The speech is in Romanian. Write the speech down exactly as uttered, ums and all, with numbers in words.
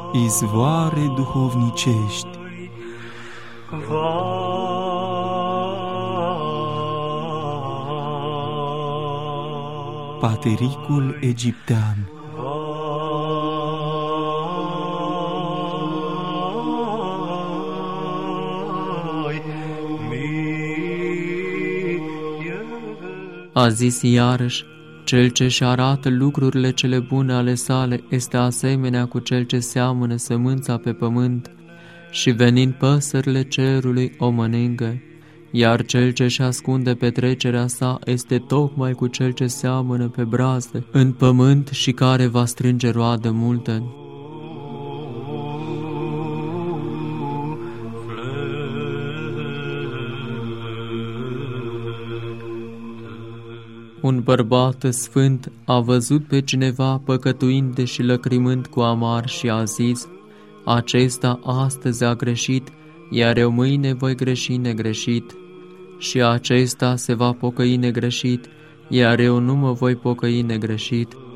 izvoare duhovnicești. Patericul egiptean. A zis iarăși: cel ce-și arată lucrurile cele bune ale sale este asemenea cu cel ce seamănă sămânța pe pământ și venind păsările cerului o mănâncă, iar cel ce-și ascunde petrecerea sa este tocmai cu cel ce seamănă pe brazde în pământ și care va strânge roadă multă. Un bărbat sfânt a văzut pe cineva păcătuind și lăcrimând cu amar și a zis: acesta astăzi a greșit, iar eu mâine voi greși negreșit. Și acesta se va pocăi negreșit, iar eu nu mă voi pocăi negreșit.